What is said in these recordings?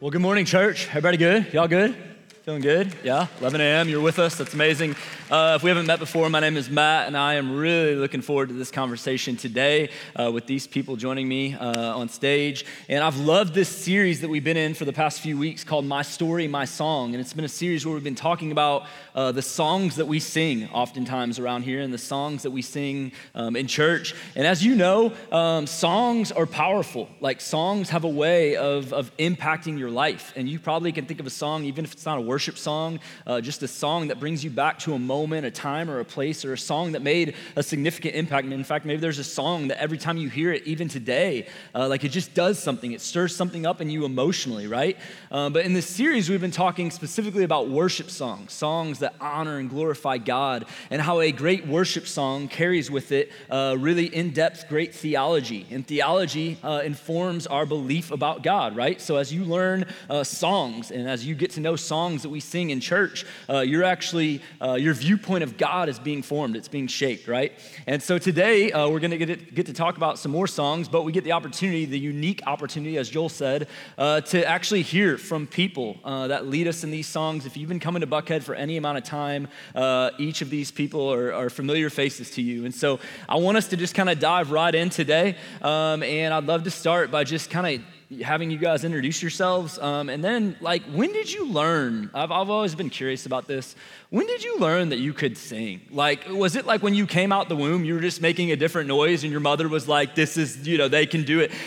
Well, good morning, church. Everybody good? Y'all good? Feeling good? Yeah, 11 a.m., you're with us. That's amazing. If we haven't met before, my name is Matt, and I am really looking forward to this conversation today with these people joining me on stage. And I've loved this series that we've been in for the past few weeks called My Story, My Song. And it's been a series where we've been talking about the songs that we sing oftentimes around here and the songs that we sing in church. And as you know, songs are powerful. Like songs have a way of impacting your life. And you probably can think of a song, even if it's not a worship song, just a song that brings you back to a moment, a time, or a place, or a song that made a significant impact. And in fact, maybe there's a song that every time you hear it, even today, like it just does something. It stirs something up in you emotionally, right? But in this series, we've been talking specifically about worship songs, songs that honor and glorify God, and how a great worship song carries with it really in-depth, great theology. And theology informs our belief about God, right? So as you learn songs and as you get to know songs that we sing in church, you're actually, your viewpoint of God is being formed, it's being shaped, right? And so today, we're gonna get to talk about some more songs, but we get the opportunity, the unique opportunity, as Joel said, to actually hear from people that lead us in these songs. If you've been coming to Buckhead for any amount of time, each of these people are familiar faces to you. And so I want us to just kind of dive right in today, and I'd love to start by just kind of having you guys introduce yourselves, and then like, when did you learn? I've always been curious about this. When did you learn that you could sing? Like, was it like when you came out the womb, you were just making a different noise and your mother was like, this is, they can do it.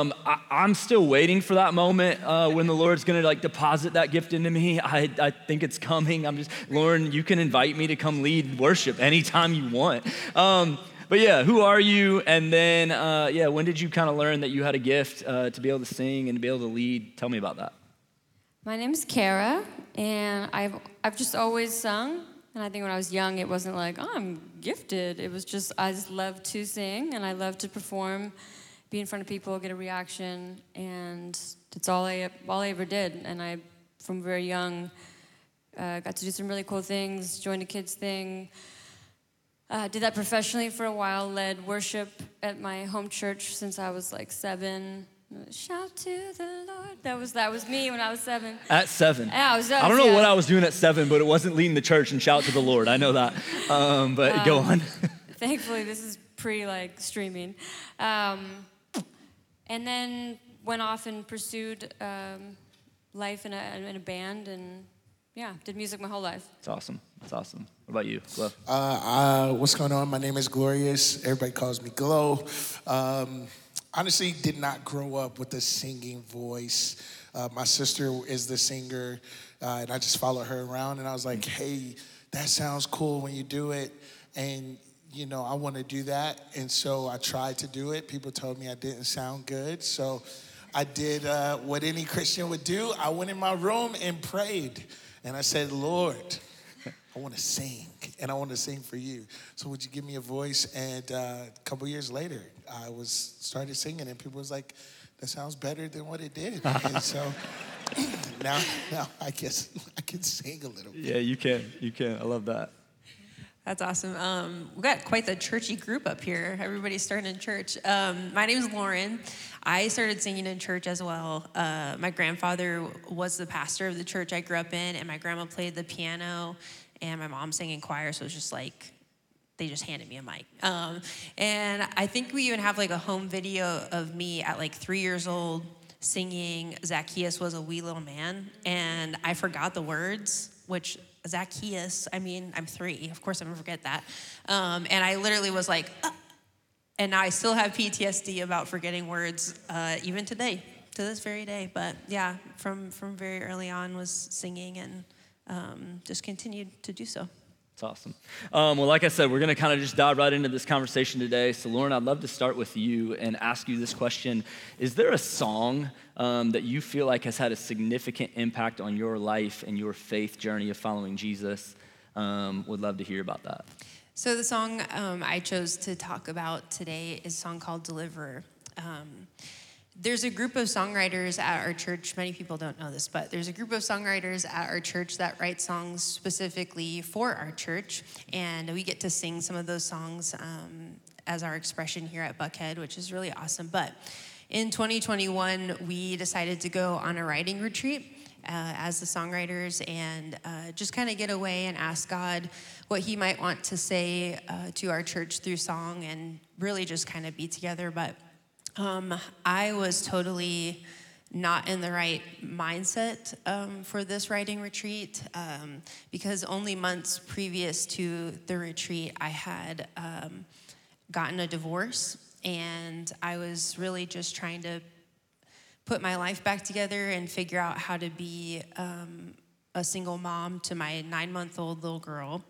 I'm still waiting for that moment when the Lord's gonna like deposit that gift into me. I think it's coming. Lauren, you can invite me to come lead worship anytime you want. But yeah, who are you? And then, when did you kind of learn that you had a gift to be able to sing and to be able to lead? Tell me about that. My name's Kara, and I've just always sung. And I think when I was young, it wasn't like, oh, I'm gifted. It was just, I just loved to sing, and I loved to perform, be in front of people, get a reaction, and that's all I ever did. And I, from very young, got to do some really cool things, joined a kids thing. Did that professionally for a while, led worship at my home church since I was like 7. Shout to the Lord. That was me when I was 7. At 7? Yeah, I don't know what I was doing at 7, but it wasn't leading the church and shout to the Lord. I know that. But go on. Thankfully, this is streaming. And then went off and pursued life in a band, and did music my whole life. That's awesome. What about you, Glo? What's going on? My name is Glorious. Everybody calls me Glo. Honestly, did not grow up with a singing voice. My sister is the singer, and I just followed her around, and I was like, hey, that sounds cool when you do it, and I want to do that. And so I tried to do it. People told me I didn't sound good, so I did what any Christian would do. I went in my room and prayed. And I said, Lord, I want to sing, and I want to sing for you. So would you give me a voice? And a couple years later, I started singing, and people was like, that sounds better than what it did. And so now I guess I can sing a little bit. Yeah, you can. I love that. That's awesome. We've got quite the churchy group up here. Everybody's starting in church. My name is Lauren. I started singing in church as well. My grandfather was the pastor of the church I grew up in, and my grandma played the piano, and my mom sang in choir, so it was just like, they just handed me a mic. And I think we even have like a home video of me at like 3 years old singing Zacchaeus Was a Wee Little Man, and I forgot the words, which Zacchaeus, I'm 3. Of course I'm gonna forget that. And I literally was like, and now I still have PTSD about forgetting words, even today, to this very day. But yeah, from very early on was singing, and just continued to do so. That's awesome. Well, like I said, we're going to kind of just dive right into this conversation today. So, Lauren, I'd love to start with you and ask you this question. Is there a song that you feel like has had a significant impact on your life and your faith journey of following Jesus? Would love to hear about that. So the song I chose to talk about today is a song called Deliverer. There's a group of songwriters at our church. Many people don't know this, but there's a group of songwriters at our church that write songs specifically for our church, and we get to sing some of those songs as our expression here at Buckhead, which is really awesome. But in 2021, we decided to go on a writing retreat as the songwriters and just kind of get away and ask God what he might want to say to our church through song and really just kind of be together. But I was totally not in the right mindset for this writing retreat because only months previous to the retreat, I had gotten a divorce, and I was really just trying to put my life back together and figure out how to be a single mom to my 9-month-old little girl.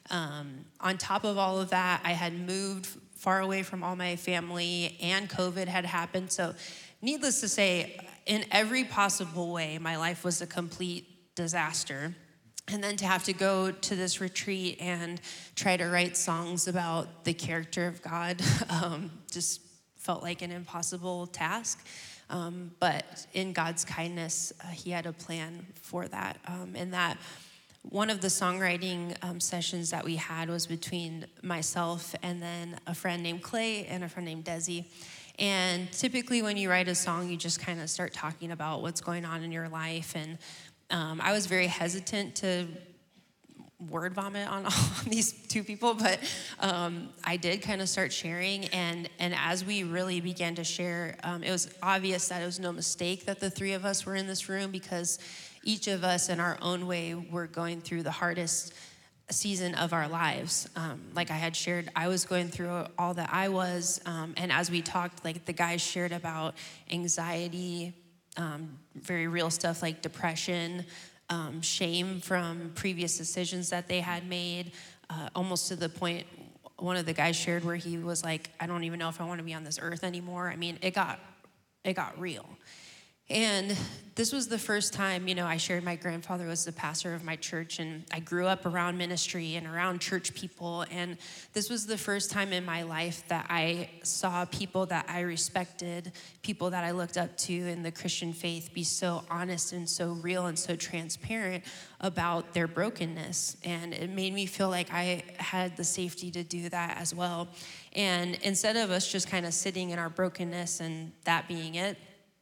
On top of all of that, I had moved far away from all my family, and COVID had happened. So needless to say, in every possible way, my life was a complete disaster. And then to have to go to this retreat and try to write songs about the character of God just felt like an impossible task. But in God's kindness, he had a plan for that. And that one of the songwriting sessions that we had was between myself and then a friend named Clay and a friend named Desi. And typically when you write a song, you just kind of start talking about what's going on in your life. And I was very hesitant to word vomit on these two people, but I did kind of start sharing. And as we really began to share, it was obvious that it was no mistake that the three of us were in this room, because each of us in our own way were going through the hardest season of our lives. Like I had shared, I was going through all that I was. And as we talked, like the guys shared about anxiety, very real stuff like depression, shame from previous decisions that they had made, almost to the point one of the guys shared where he was like, I don't even know if I want to be on this earth anymore. I mean, it got real. And this was the first time, I shared my grandfather was the pastor of my church, and I grew up around ministry and around church people. And this was the first time in my life that I saw people that I respected, people that I looked up to in the Christian faith, be so honest and so real and so transparent about their brokenness. And it made me feel like I had the safety to do that as well. And instead of us just kind of sitting in our brokenness and that being it,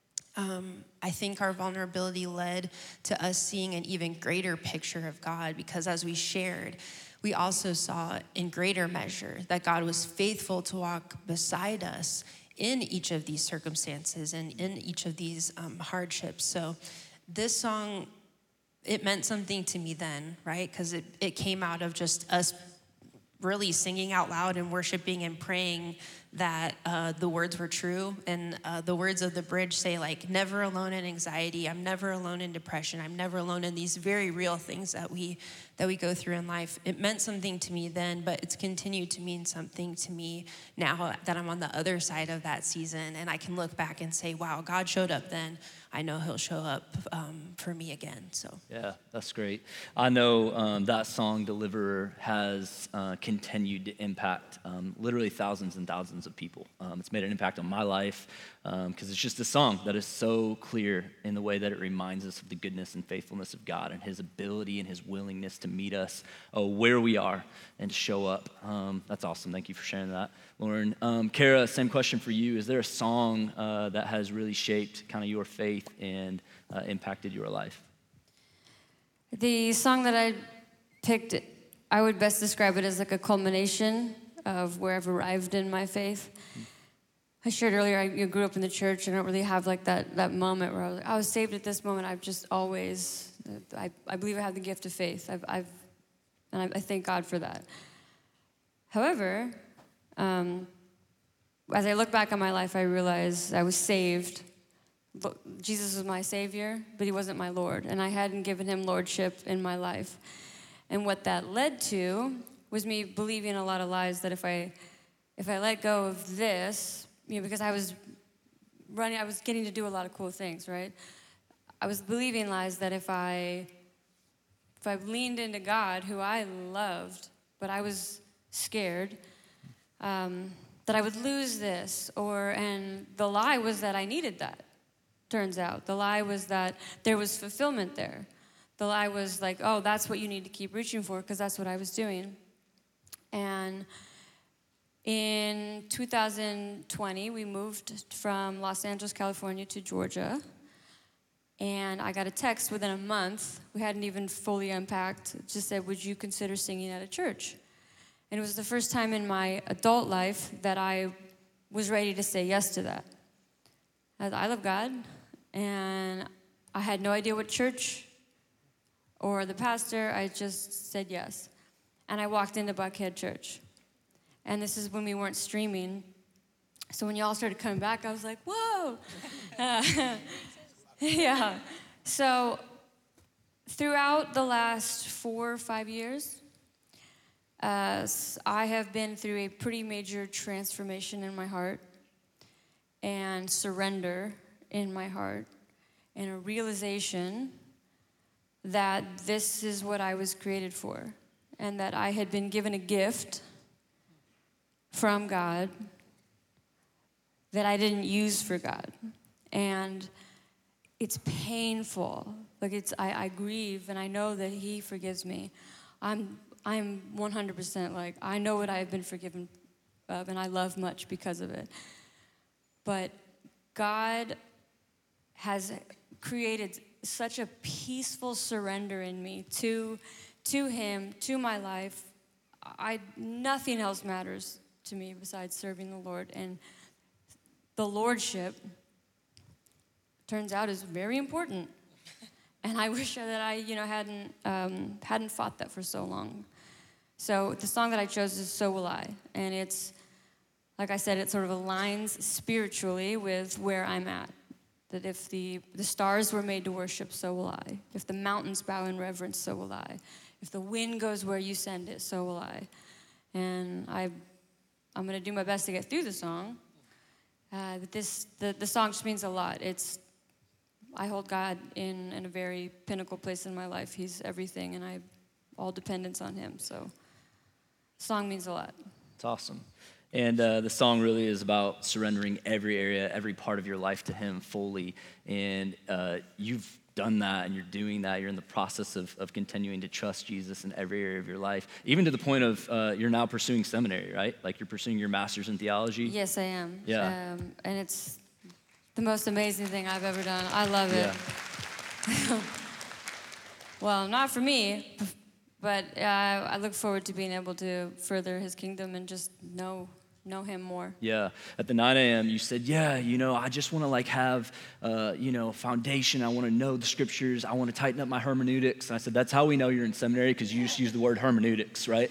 I think our vulnerability led to us seeing an even greater picture of God, because as we shared, we also saw in greater measure that God was faithful to walk beside us in each of these circumstances and in each of these hardships. So this song, it meant something to me then, right? Because it came out of just us really singing out loud and worshiping and praying that the words were true. And the words of the bridge say, like, never alone in anxiety. I'm never alone in depression. I'm never alone in these very real things that we go through in life. It meant something to me then, but it's continued to mean something to me now that I'm on the other side of that season. And I can look back and say, wow, God showed up then. I know he'll show up for me again. So yeah, that's great. I know that song Deliverer has continued to impact literally thousands and thousands of people. It's made an impact on my life because it's just a song that is so clear in the way that it reminds us of the goodness and faithfulness of God and his ability and his willingness to meet us where we are and to show up. That's awesome. Thank you for sharing that, Lauren. Kara, same question for you. Is there a song that has really shaped kind of your faith and impacted your life? The song that I picked, I would best describe it as like a culmination of where I've arrived in my faith. I shared earlier, I grew up in the church. I don't really have like that moment where I was saved at this moment. I've just always, I believe I have the gift of faith. And I thank God for that. However, as I look back on my life, I realize I was saved. Jesus was my Savior, but he wasn't my Lord. And I hadn't given him lordship in my life. And what that led to was me believing a lot of lies that if I let go of this, because I was getting to do a lot of cool things, right? I was believing lies that if I leaned into God, who I loved, but I was scared, that I would lose this, and the lie was that I needed that, turns out. The lie was that there was fulfillment there. The lie was like, oh, that's what you need to keep reaching for, because that's what I was doing. And In 2020, we moved from Los Angeles, California to Georgia. And I got a text within a month. We hadn't even fully unpacked. It just said, would you consider singing at a church? And it was the first time in my adult life that I was ready to say yes to that. I love God, and I had no idea what church or the pastor. I just said yes. And I walked into Buckhead Church. And this is when we weren't streaming. So when y'all started coming back, I was like, whoa. Yeah. So throughout the last 4 or 5 years, I have been through a pretty major transformation in my heart and surrender in my heart and a realization that this is what I was created for and that I had been given a gift from God that I didn't use for God. And it's painful. Like I grieve and I know that He forgives me. I'm 100% like, I know what I've been forgiven of, and I love much because of it. But God has created such a peaceful surrender in me to Him, to my life. Nothing else matters to me besides serving the Lord. And the Lordship turns out is very important. And I wish that I, hadn't fought that for so long. So the song that I chose is So Will I. And it's, like I said, it sort of aligns spiritually with where I'm at. That if the stars were made to worship, so will I. If the mountains bow in reverence, so will I. If the wind goes where you send it, so will I. And I'm going to do my best to get through the song. But the song just means a lot. I hold God in a very pinnacle place in my life. He's everything, and I have all dependence on Him. So the song means a lot. It's awesome. And the song really is about surrendering every area, every part of your life to Him fully. And you've done that, and you're doing that. You're in the process of continuing to trust Jesus in every area of your life, even to the point of you're now pursuing seminary, right? Like you're pursuing your master's in theology. Yes, I am. Yeah. And it's the most amazing thing I've ever done. I love it. Yeah. Well, not for me, but I look forward to being able to further His kingdom and just know Him more. Yeah. At the 9 a.m., you said, I just want to have, a foundation. I want to know the scriptures. I want to tighten up my hermeneutics. And I said, that's how we know you're in seminary, because you just use the word hermeneutics, right?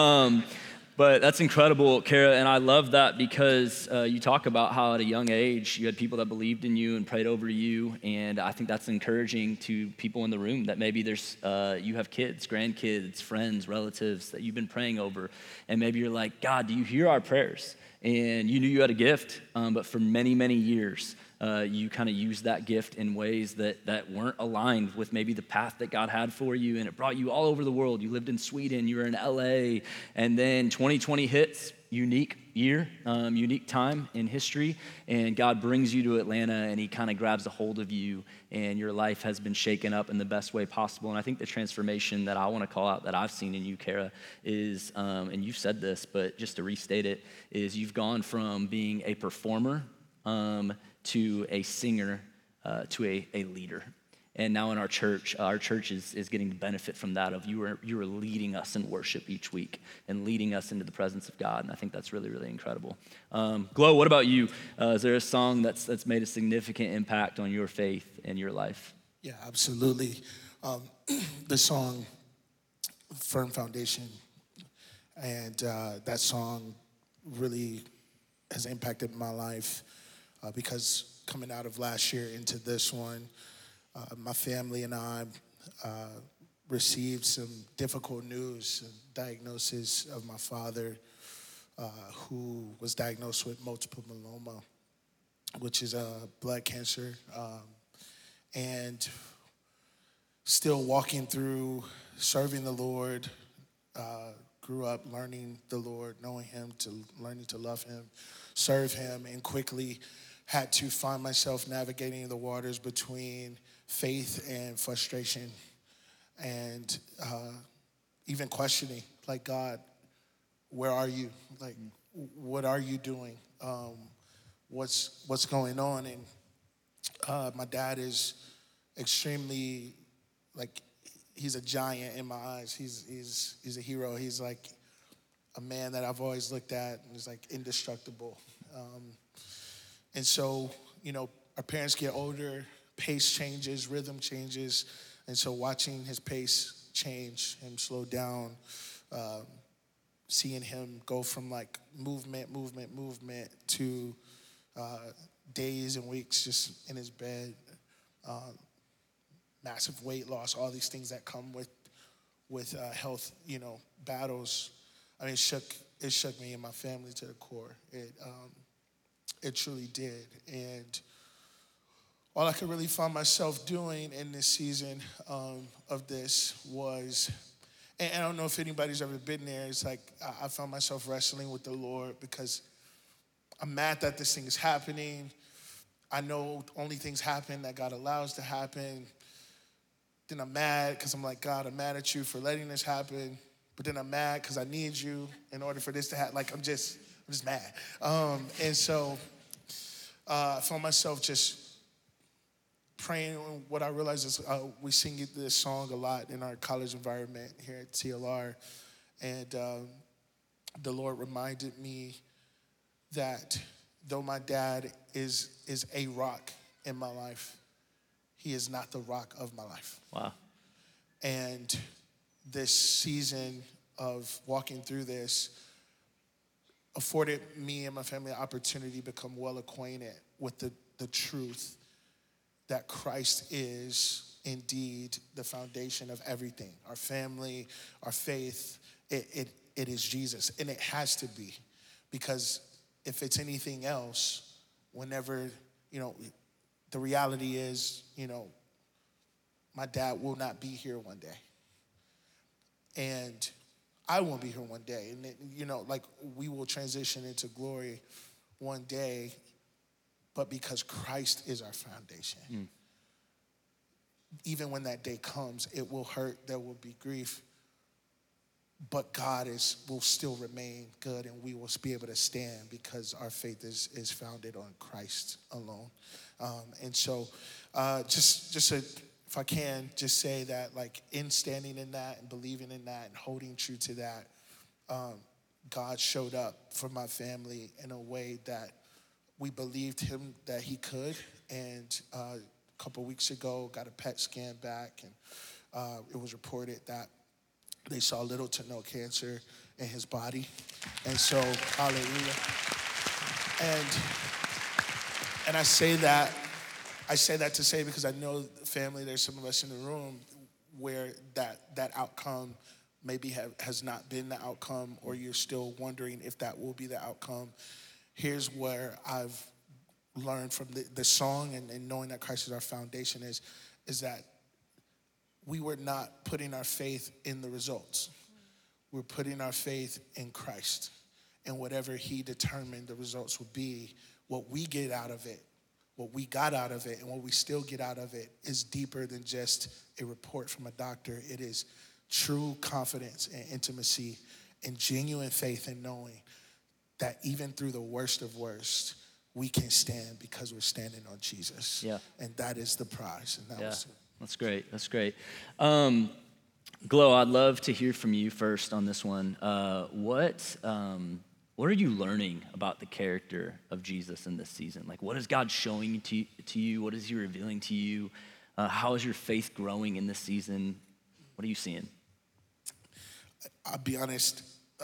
But that's incredible, Kara, and I love that because you talk about how at a young age you had people that believed in you and prayed over you, and I think that's encouraging to people in the room that maybe there's you have kids, grandkids, friends, relatives that you've been praying over, and maybe you're like, God, do you hear our prayers? And you knew you had a gift, but for many, many years, you kind of used that gift in ways that weren't aligned with maybe the path that God had for you, and it brought you all over the world. You lived in Sweden, you were in LA, and then 2020 hits, unique year, unique time in history, and God brings you to Atlanta, and He kind of grabs a hold of you, and your life has been shaken up in the best way possible. And I think the transformation that I want to call out that I've seen in you, Kara, is, and you've said this, but just to restate it, is you've gone from being a performer to a singer, to a leader. And now in our church is getting the benefit from that of you are leading us in worship each week and leading us into the presence of God. And I think that's really, really incredible. Glo, what about you? Is there a song that's made a significant impact on your faith and your life? Yeah, absolutely. The song, Firm Foundation, and that song really has impacted my life because coming out of last year into this one, my family and I received some difficult news, diagnosis of my father, who was diagnosed with multiple myeloma, which is a blood cancer, and still walking through serving the Lord. Grew up learning the Lord, knowing Him, learning to love Him, serve Him, and quickly had to find myself navigating the waters between faith and frustration, and even questioning, like, God, where are you? Like, what are you doing? What's going on? And my dad is extremely, like, he's a giant in my eyes. He's a hero. He's like a man that I've always looked at and is like indestructible. And so, our parents get older, pace changes, rhythm changes. And so watching his pace change, him slow down, seeing him go from like movement to days and weeks just in his bed, massive weight loss, all these things that come with health, battles. I mean, it shook me and my family to the core. It truly did. And all I could really find myself doing in this season of this was, and I don't know if anybody's ever been there, it's like I found myself wrestling with the Lord because I'm mad that this thing is happening. I know only things happen that God allows to happen. Then I'm mad because I'm like, God, I'm mad at you for letting this happen. But then I'm mad because I need you in order for this to happen. Like, I'm just mad. And so I found myself just praying. What I realized is we sing this song a lot in our college environment here at TLR. And the Lord reminded me that though my dad is a rock in my life, he is not the rock of my life. Wow. And this season of walking through this afforded me and my family an opportunity to become well acquainted with the truth that Christ is indeed the foundation of everything. Our family, our faith, it is Jesus. And it has to be, because if it's anything else, whenever, the reality is, my dad will not be here one day. And I won't be here one day. And, we will transition into glory one day, but because Christ is our foundation. Even when that day comes, it will hurt, there will be grief, but God will still remain good, and we will be able to stand because our faith is founded on Christ alone. And so if I can just say that, like, in standing in that and believing in that and holding true to that, God showed up for my family in a way that we believed him that he could. And a couple weeks ago, got a PET scan back, and it was reported that they saw little to no cancer in his body. And so, hallelujah. And I say that to say, because I know family, there's some of us in the room where that outcome maybe has not been the outcome, or you're still wondering if that will be the outcome. Here's where I've learned from the song and knowing that Christ is our foundation is that we were not putting our faith in the results. We're putting our faith in Christ. And whatever he determined the results would be, what we get out of it, what we got out of it, and what we still get out of it is deeper than just a report from a doctor. It is true confidence and intimacy and genuine faith in knowing that even through the worst of worst, we can stand because we're standing on Jesus. Yeah. And that is the prize. And That's great. That's great. Glow, I'd love to hear from you first on this one. What are you learning about the character of Jesus in this season? Like, what is God showing to you? What is he revealing to you? How is your faith growing in this season? What are you seeing? I'll be honest.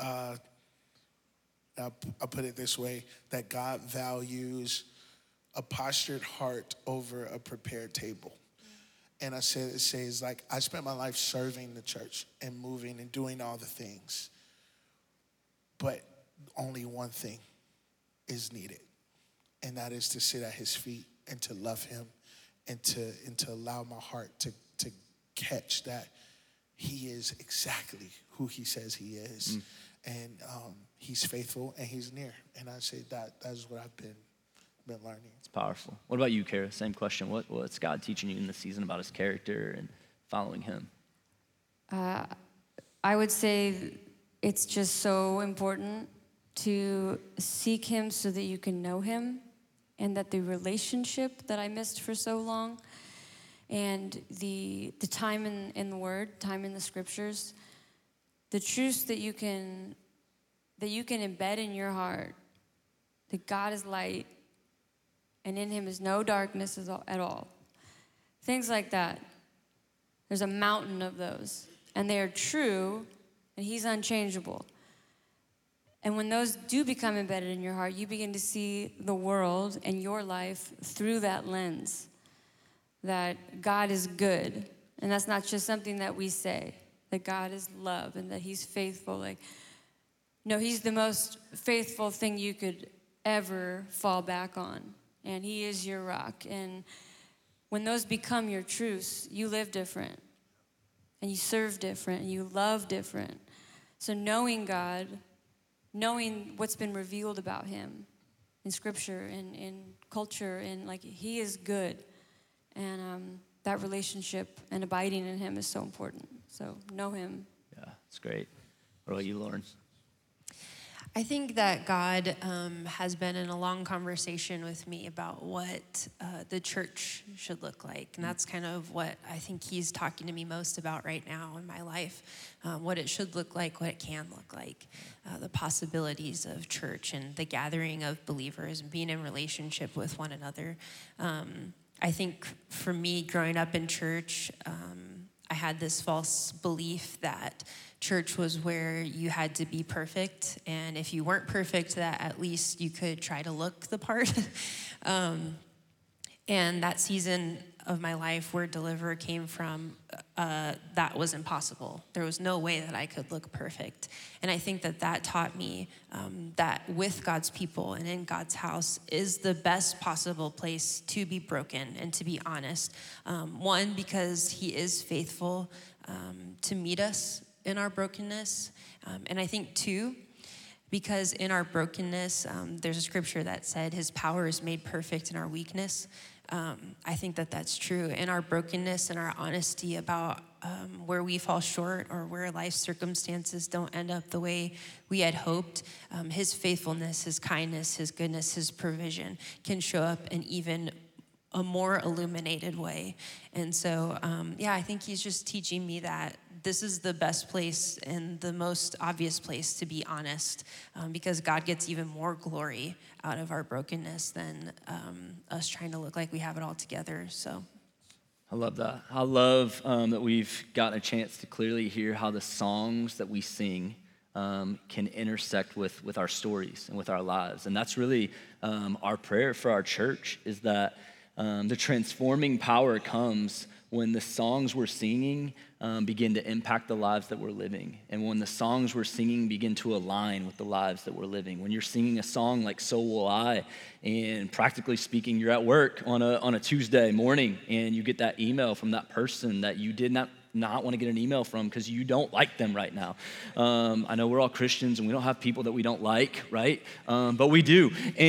I'll put it this way, that God values a postured heart over a prepared table. And I says like, I spent my life serving the church and moving and doing all the things. But only one thing is needed. And that is to sit at his feet and to love him and to allow my heart to catch that he is exactly who he says he is. And he's faithful and he's near. And I say that's what I've been learning. It's powerful. What about you, Kara? Same question. What's God teaching you in this season about his character and following him? I would say it's just so important to seek him so that you can know him, and that the relationship that I missed for so long, and the time in the Word, time in the Scriptures, the truths that you can embed in your heart, that God is light, and in him is no darkness at all. Things like that. There's a mountain of those, and they are true, and he's unchangeable. And when those do become embedded in your heart, you begin to see the world and your life through that lens, that God is good. And that's not just something that we say, that God is love and that he's faithful. Like, no, he's the most faithful thing you could ever fall back on. And he is your rock. And when those become your truths, you live different. And you serve different. And you love different. So knowing God, knowing what's been revealed about him in Scripture and in culture, and like he is good. And that relationship and abiding in him is so important. So know him. Yeah, it's great. What about you, Lauren? I think that God has been in a long conversation with me about what the church should look like. And that's kind of what I think he's talking to me most about right now in my life, what it should look like, what it can look like, the possibilities of church and the gathering of believers and being in relationship with one another. I think for me, growing up in church, I had this false belief that church was where you had to be perfect, and if you weren't perfect, that at least you could try to look the part. And that season of my life where Deliver came from, that was impossible. There was no way that I could look perfect. And I think that taught me that with God's people and in God's house is the best possible place to be broken and to be honest. One, because he is faithful to meet us in our brokenness. And I think two, because in our brokenness, there's a scripture that said his power is made perfect in our weakness. I think that's true. In our brokenness and our honesty about where we fall short or where life circumstances don't end up the way we had hoped, his faithfulness, his kindness, his goodness, his provision can show up in even a more illuminated way. And so, I think he's just teaching me that this is the best place and the most obvious place to be honest, because God gets even more glory out of our brokenness than us trying to look like we have it all together. So I love that. I love that we've gotten a chance to clearly hear how the songs that we sing can intersect with our stories and with our lives. And that's really our prayer for our church, is that the transforming power comes when the songs we're singing begin to impact the lives that we're living. And when the songs we're singing begin to align with the lives that we're living. When you're singing a song like So Will I, and practically speaking, you're at work on a Tuesday morning and you get that email from that person that you did not want to get an email from because you don't like them right now. I know we're all Christians and we don't have people that we don't like, right? But we do.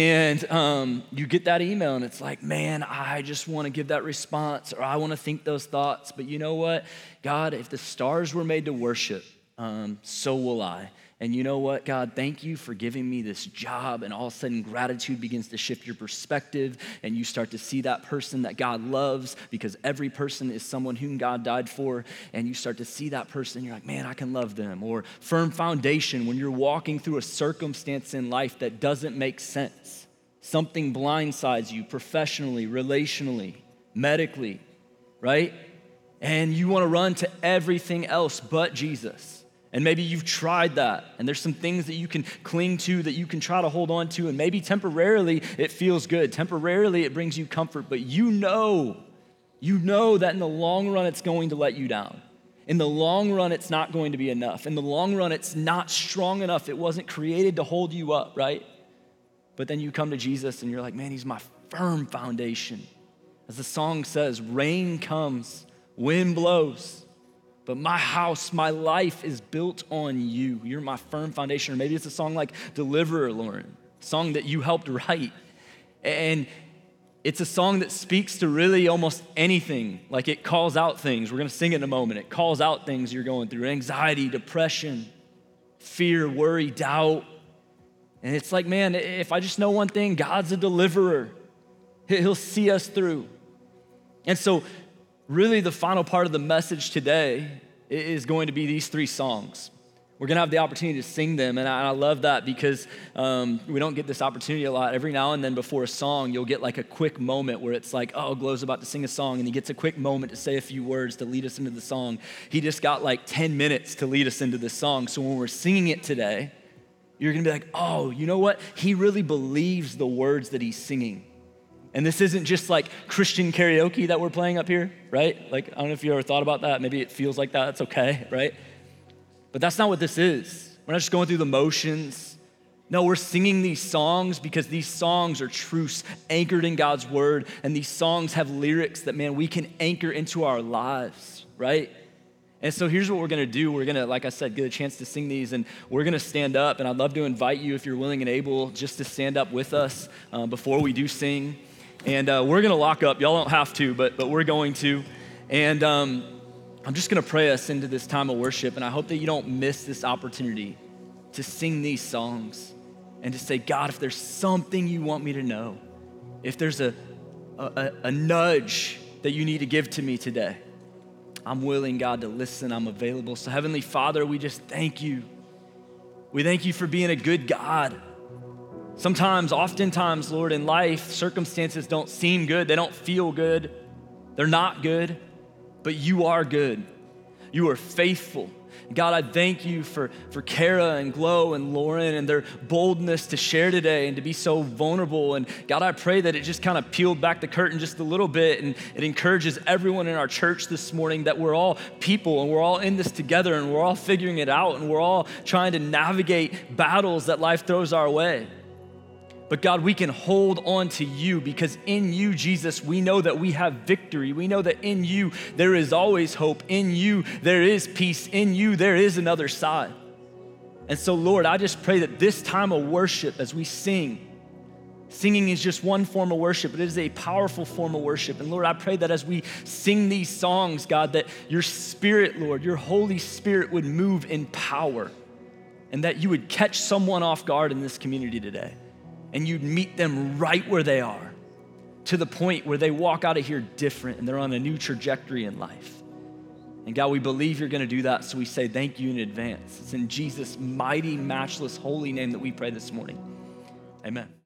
And you get that email and it's like, man, I just want to give that response, or I want to think those thoughts. But you know what? God, if the stars were made to worship, so will I. And you know what, God, thank you for giving me this job. And all of a sudden, gratitude begins to shift your perspective, and you start to see that person that God loves, because every person is someone whom God died for. And you start to see that person, and you're like, man, I can love them. Or Firm Foundation, when you're walking through a circumstance in life that doesn't make sense. Something blindsides you professionally, relationally, medically, right? And you want to run to everything else but Jesus. And maybe you've tried that, and there's some things that you can cling to, that you can try to hold on to, and maybe temporarily it feels good. Temporarily it brings you comfort, but you know that in the long run it's going to let you down. In the long run it's not going to be enough. In the long run it's not strong enough. It wasn't created to hold you up, right? But then you come to Jesus and you're like, man, he's my firm foundation. As the song says, rain comes, wind blows, but my house, my life is built on you. You're my firm foundation. Or maybe it's a song like Deliverer, Lauren, a song that you helped write. And it's a song that speaks to really almost anything. Like, it calls out things. We're going to sing it in a moment. It calls out things you're going through: anxiety, depression, fear, worry, doubt. And it's like, man, if I just know one thing, God's a deliverer. He'll see us through. And so really the final part of the message today is going to be these 3 songs. We're gonna have the opportunity to sing them, and I love that because we don't get this opportunity a lot. Every now and then before a song, you'll get like a quick moment where it's like, oh, Glow's about to sing a song, and he gets a quick moment to say a few words to lead us into the song. He just got like 10 minutes to lead us into this song. So when we're singing it today, you're gonna be like, oh, you know what? He really believes the words that he's singing. And this isn't just like Christian karaoke that we're playing up here, right? Like, I don't know if you ever thought about that. Maybe it feels like that, it's okay, right? But that's not what this is. We're not just going through the motions. No, we're singing these songs because these songs are truths anchored in God's word, and these songs have lyrics that, man, we can anchor into our lives, right? And so here's what we're gonna do. We're gonna, like I said, get a chance to sing these, and we're gonna stand up, and I'd love to invite you, if you're willing and able, just to stand up with us before we do sing. And we're gonna lock up. Y'all don't have to, but we're going to. And I'm just gonna pray us into this time of worship, and I hope that you don't miss this opportunity to sing these songs and to say, God, if there's something you want me to know, if there's a nudge that you need to give to me today, I'm willing, God, to listen. I'm available. So Heavenly Father, we just thank you. We thank you for being a good God. Oftentimes, Lord, in life, circumstances don't seem good. They don't feel good. They're not good, but you are good. You are faithful. God, I thank you for Kara and Glow and Lauren and their boldness to share today and to be so vulnerable. And God, I pray that it just kind of peeled back the curtain just a little bit, and it encourages everyone in our church this morning that we're all people and we're all in this together and we're all figuring it out and we're all trying to navigate battles that life throws our way. But God, we can hold on to you because in you, Jesus, we know that we have victory. We know that in you, there is always hope. In you, there is peace. In you, there is another side. And so, Lord, I just pray that this time of worship as we singing is just one form of worship, but it is a powerful form of worship. And Lord, I pray that as we sing these songs, God, that your Spirit, Lord, your Holy Spirit would move in power and that you would catch someone off guard in this community today. And you'd meet them right where they are, to the point where they walk out of here different and they're on a new trajectory in life. And God, we believe you're gonna do that, so we say thank you in advance. It's in Jesus' mighty, matchless, holy name that we pray this morning. Amen.